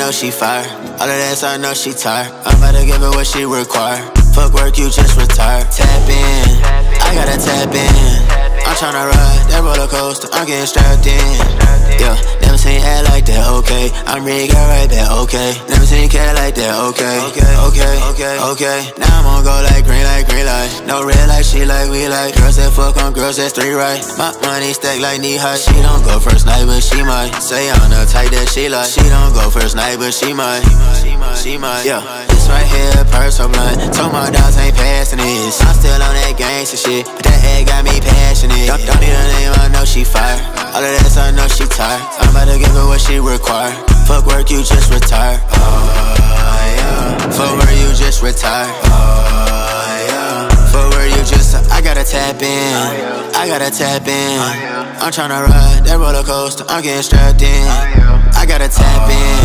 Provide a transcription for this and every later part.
know she fire. All of that, so I know she tired. I'm about to give her what she require. Fuck work, you just retire. Tap in, I gotta tap in. I'm tryna ride that roller coaster, I'm getting strapped in. Yeah, never seen act like that, okay. I'm ready to get right back, okay. Never seen cat like that, okay. Okay. Now I'm on go like green light. No red light, she like we like. Girls that fuck on girls, that's 3 right. My money stack like knee high. She don't go first night, but she might. Say I'm the type that she like. She don't go first night, but she might. Yeah, this right here, purse so blunt. Told my dogs ain't passing this. I'm still on that gangsta shit, but that egg got me passionate. Don't need a name, I know she fire. All of that, so I know she tired. I'm about to give her what she require. Fuck work, you just retire. Fuck work, you just retire. Fuck work, you just. I gotta tap in. I'm tryna ride that roller coaster, I'm getting strapped in. I gotta tap in.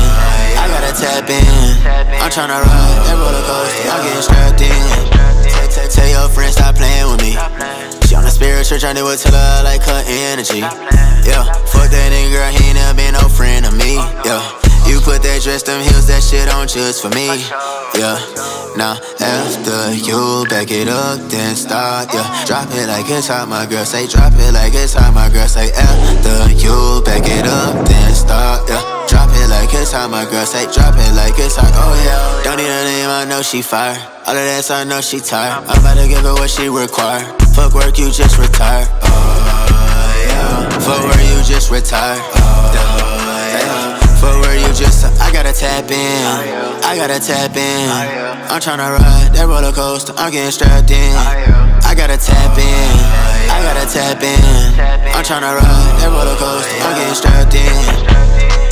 I'm tryna ride that roller coaster, I'm getting strapped in. Tell your friends stop playing with me. She on a spiritual journey, will tell her I like her energy. Yeah, fuck that nigga, girl, he ain't never been no friend of me. Yeah, you put that dress, them heels, that shit on just for me. Yeah, now after you back it up, then start. Yeah, drop it like it's hot, my girl say. Drop it like it's hot, my girl say. After you back it up, then start. Yeah, drop it like it's hot, my girl say. Drop it like it's hot, oh yeah. Don't need a name, I know she fire. All of that, so I know she tired. I'm about to give her what she require. Fuck work, you just retire. Fuck work, you just retire. Fuck work, you just. I gotta tap in. I'm tryna ride that roller coaster, I'm getting strapped in. I gotta tap in. I'm tryna ride that roller coaster, I'm getting strapped in.